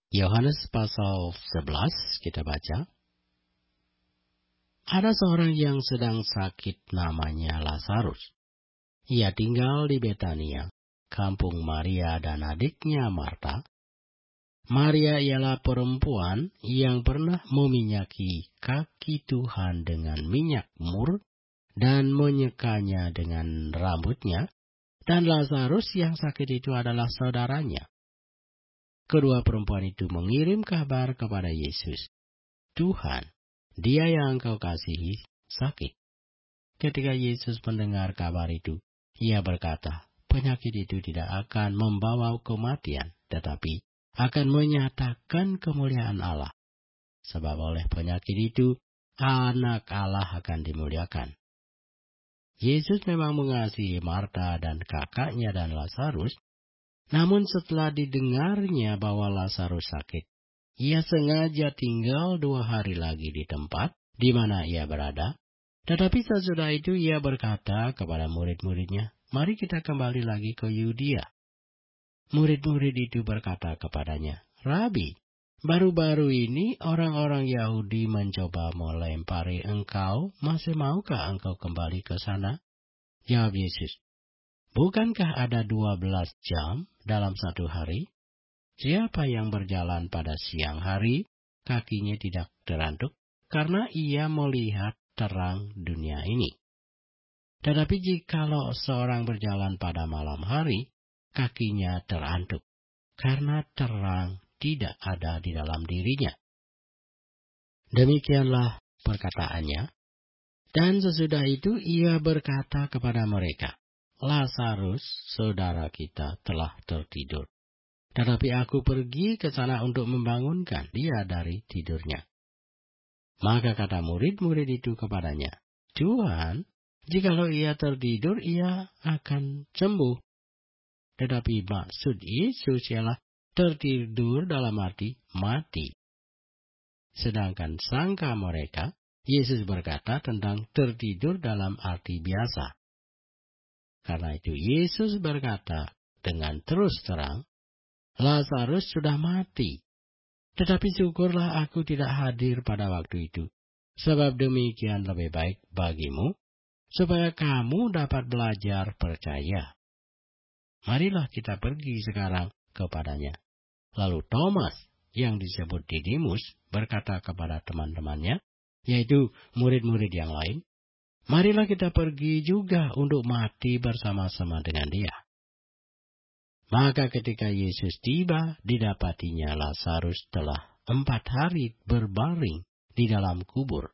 Yohanes pasal 11 kita baca. Ada seorang yang sedang sakit namanya Lazarus. Ia tinggal di Betania, kampung Maria dan adiknya Marta. Maria ialah perempuan yang pernah meminyaki kaki Tuhan dengan minyak mur dan menyekanya dengan rambutnya, dan Lazarus yang sakit itu adalah saudaranya. Kedua perempuan itu mengirim kabar kepada Yesus. Tuhan, dia yang engkau kasihi sakit. Ketika Yesus mendengar kabar itu, ia berkata, penyakit itu tidak akan membawa kematian, tetapi akan menyatakan kemuliaan Allah. Sebab oleh penyakit itu, anak Allah akan dimuliakan. Yesus memang mengasihi Marta dan kakaknya dan Lazarus, namun setelah didengarnya bahwa Lazarus sakit, ia sengaja tinggal 2 hari lagi di tempat di mana ia berada. Tetapi sesudah itu ia berkata kepada murid-muridnya, mari kita kembali lagi ke Yudea. Murid-murid itu berkata kepadanya, Rabi, baru-baru ini orang-orang Yahudi mencoba melempari engkau, masih maukah engkau kembali ke sana? Jawab Yesus, bukankah ada 12 jam dalam satu hari? Siapa yang berjalan pada siang hari, kakinya tidak terantuk, karena ia melihat terang dunia ini. Tetapi jikalau seorang berjalan pada malam hari, kakinya terantuk, karena terang tidak ada di dalam dirinya. Demikianlah perkataannya. Dan sesudah itu ia berkata kepada mereka, Lazarus, saudara kita, telah tertidur. Tetapi aku pergi ke sana untuk membangunkan dia dari tidurnya. Maka kata murid-murid itu kepadanya, Tuhan, jikalau ia tertidur, ia akan sembuh. Tetapi maksud Yesus ialah tertidur dalam arti mati. Sedangkan sangka mereka, Yesus berkata tentang tertidur dalam arti biasa. Karena itu Yesus berkata dengan terus terang, Lazarus sudah mati. Tetapi syukurlah aku tidak hadir pada waktu itu. Sebab demikian lebih baik bagimu, supaya kamu dapat belajar percaya. Marilah kita pergi sekarang kepadanya. Lalu Thomas, yang disebut Didimus, berkata kepada teman-temannya, yaitu murid-murid yang lain, marilah kita pergi juga untuk mati bersama-sama dengan dia. Maka ketika Yesus tiba, didapatinya Lazarus telah 4 hari berbaring di dalam kubur.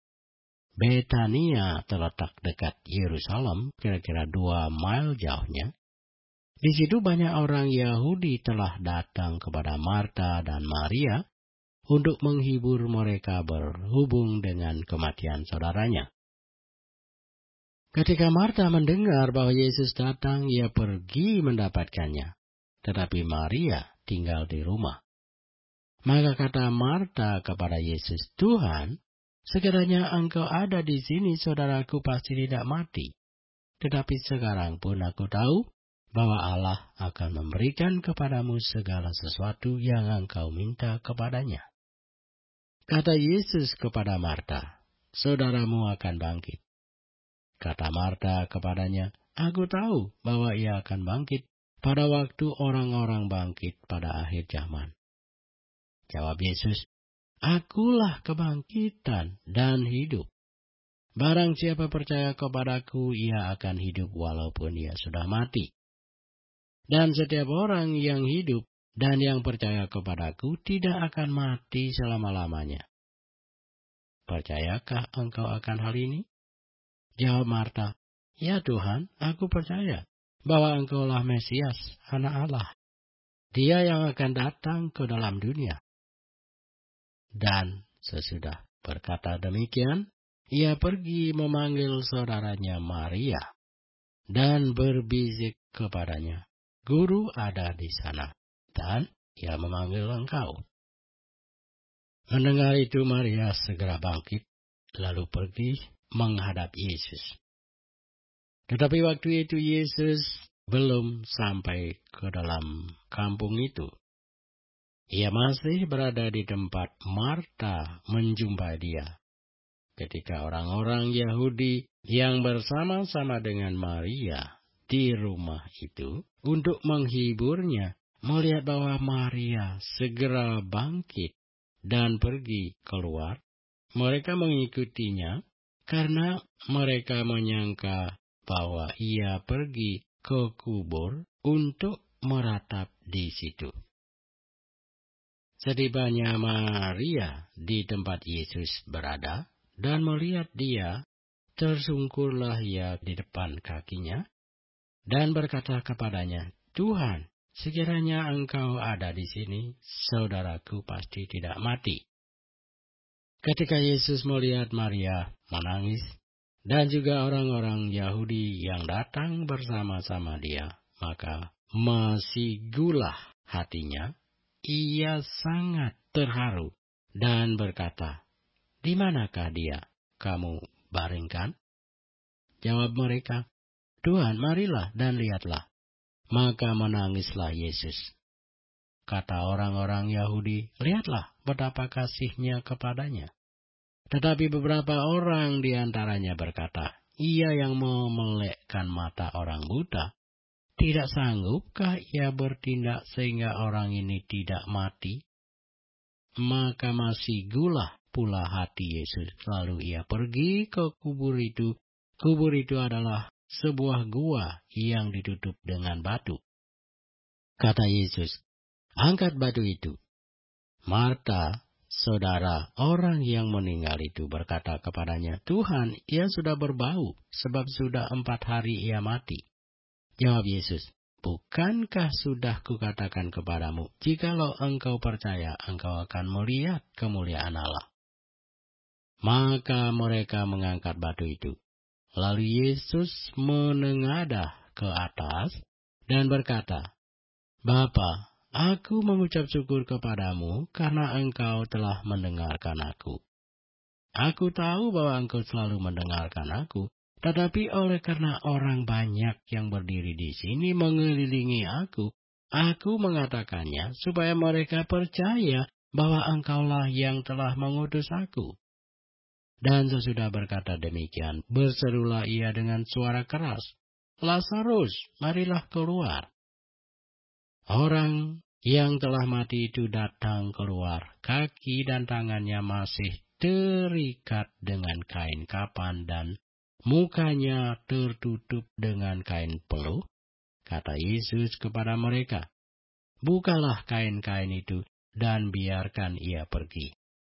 Betania terletak dekat Yerusalem, kira-kira 2 mil jauhnya. Di situ banyak orang Yahudi telah datang kepada Marta dan Maria untuk menghibur mereka berhubung dengan kematian saudaranya. Ketika Marta mendengar bahwa Yesus datang, ia pergi mendapatkannya. Tetapi Maria tinggal di rumah. Maka kata Marta kepada Yesus, Tuhan, sekiranya engkau ada di sini, saudaraku pasti tidak mati. Tetapi sekarang pun aku tahu bahwa Allah akan memberikan kepadamu segala sesuatu yang engkau minta kepadanya. Kata Yesus kepada Marta, saudaramu akan bangkit. Kata Marta kepadanya, aku tahu bahwa ia akan bangkit pada waktu orang-orang bangkit pada akhir zaman. Jawab Yesus, akulah kebangkitan dan hidup. Barang siapa percaya kepadaku, ia akan hidup walaupun ia sudah mati. Dan setiap orang yang hidup dan yang percaya kepadaku tidak akan mati selama-lamanya. Percayakah engkau akan hal ini? Jawab Marta, ya Tuhan, aku percaya bahwa engkaulah Mesias, anak Allah. Dia yang akan datang ke dalam dunia. Dan sesudah berkata demikian, ia pergi memanggil saudaranya Maria dan berbisik kepadanya, Guru ada di sana, dan ia memanggil engkau. Mendengar itu Maria segera bangkit, lalu pergi menghadap Yesus. Tetapi waktu itu Yesus belum sampai ke dalam kampung itu. Ia masih berada di tempat Marta menjumpai dia. Ketika orang-orang Yahudi yang bersama-sama dengan Maria di rumah itu untuk menghiburnya, melihat bahwa Maria segera bangkit dan pergi keluar, mereka mengikutinya karena mereka menyangka bahwa ia pergi ke kubur untuk meratap di situ. Setibanya Maria di tempat Yesus berada dan melihat dia, tersungkurlah ia di depan kakinya dan berkata kepadanya, "Tuhan, sekiranya Engkau ada di sini, saudaraku pasti tidak mati." Ketika Yesus melihat Maria menangis dan juga orang-orang Yahudi yang datang bersama-sama dia, maka masih gulah hatinya. Ia sangat terharu dan berkata, "Di manakah dia kamu baringkan?" Jawab mereka, "Tuhan, marilah dan lihatlah." Maka menangislah Yesus. Kata orang-orang Yahudi, "Lihatlah betapa kasihnya kepadanya." Tetapi beberapa orang di antaranya berkata, "Ia yang memelekkan mata orang buta, tidak sanggupkah ia bertindak sehingga orang ini tidak mati?" Maka masih gulah pula hati Yesus. Lalu ia pergi ke kubur itu. Kubur itu adalah sebuah gua yang ditutup dengan batu. Kata Yesus, "Angkat batu itu." Marta, saudara orang yang meninggal itu, berkata kepadanya, "Tuhan, ia sudah berbau, sebab sudah 4 hari ia mati." Jawab Yesus, "Bukankah sudah kukatakan kepadamu, jikalau engkau percaya, engkau akan melihat kemuliaan Allah?" Maka mereka mengangkat batu itu. Lalu Yesus menengadah ke atas dan berkata, "Bapa, aku mengucap syukur kepadamu karena engkau telah mendengarkan aku. Aku tahu bahwa engkau selalu mendengarkan aku, tetapi oleh karena orang banyak yang berdiri di sini mengelilingi aku mengatakannya supaya mereka percaya bahwa engkaulah yang telah mengutus aku." Dan sesudah berkata demikian, berserulah ia dengan suara keras, "Lazarus, marilah keluar." Orang yang telah mati itu datang keluar, kaki dan tangannya masih terikat dengan kain kapan dan mukanya tertutup dengan kain peluh. Kata Yesus kepada mereka, "Bukalah kain-kain itu dan biarkan ia pergi."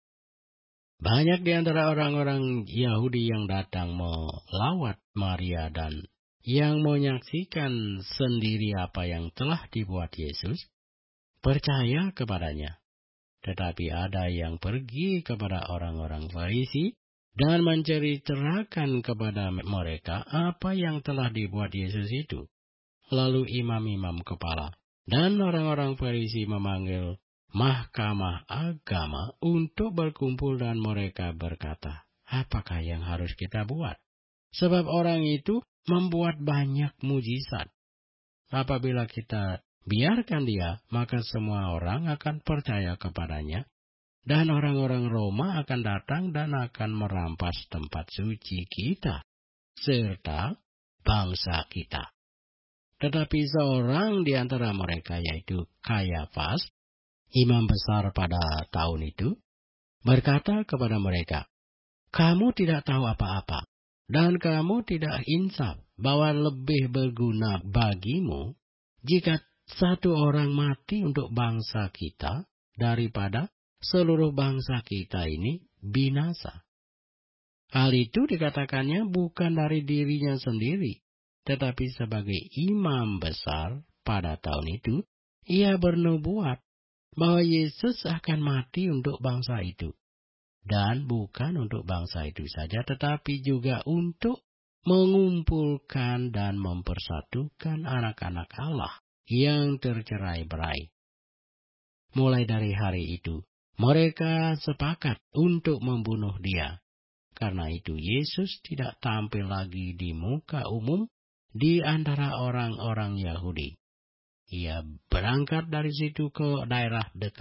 Banyak di antara orang-orang Yahudi yang datang melawat Maria dan yang menyaksikan sendiri apa yang telah dibuat Yesus, percaya kepadanya. Tetapi ada yang pergi kepada orang-orang Farisi dan menceritakan kepada mereka apa yang telah dibuat Yesus itu. Lalu imam-imam kepala dan orang-orang Farisi memanggil Mahkamah Agama untuk berkumpul dan mereka berkata, "Apakah yang harus kita buat? Sebab orang itu membuat banyak mujizat. Apabila kita biarkan dia, maka semua orang akan percaya kepadanya, dan orang-orang Roma akan datang dan akan merampas tempat suci kita, serta bangsa kita." Tetapi seorang di antara mereka, yaitu Kayafas, imam besar pada tahun itu, berkata kepada mereka, "Kamu tidak tahu apa-apa, dan kamu tidak insaf bahwa lebih berguna bagimu jika satu orang mati untuk bangsa kita daripada seluruh bangsa kita ini binasa." Hal itu dikatakannya bukan dari dirinya sendiri, tetapi sebagai imam besar pada tahun itu, ia bernubuat bahwa Yesus akan mati untuk bangsa itu. Dan bukan untuk bangsa itu saja, tetapi juga untuk mengumpulkan dan mempersatukan anak-anak Allah yang tercerai-berai. Mulai dari hari itu, mereka sepakat untuk membunuh dia. Karena itu Yesus tidak tampil lagi di muka umum di antara orang-orang Yahudi. Ia berangkat dari situ ke daerah dekat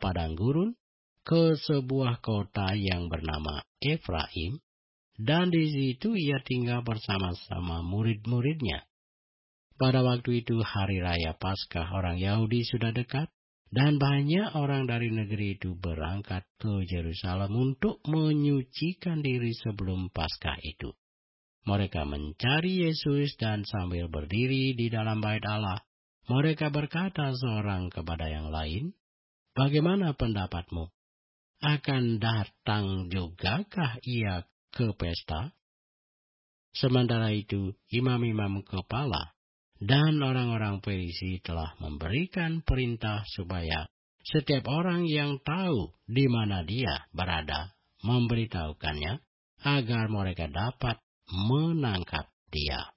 padang gurun, ke sebuah kota yang bernama Efraim, dan di situ ia tinggal bersama-sama murid-muridnya. Pada waktu itu hari raya Paskah orang Yahudi sudah dekat, dan banyak orang dari negeri itu berangkat ke Yerusalem untuk menyucikan diri sebelum Paskah itu. Mereka mencari Yesus dan sambil berdiri di dalam bait Allah, mereka berkata seorang kepada yang lain, "Bagaimana pendapatmu? Akan datang jugakah ia ke pesta?" Sementara itu, imam-imam kepala dan orang-orang Farisi telah memberikan perintah supaya setiap orang yang tahu di mana dia berada memberitahukannya agar mereka dapat menangkap dia.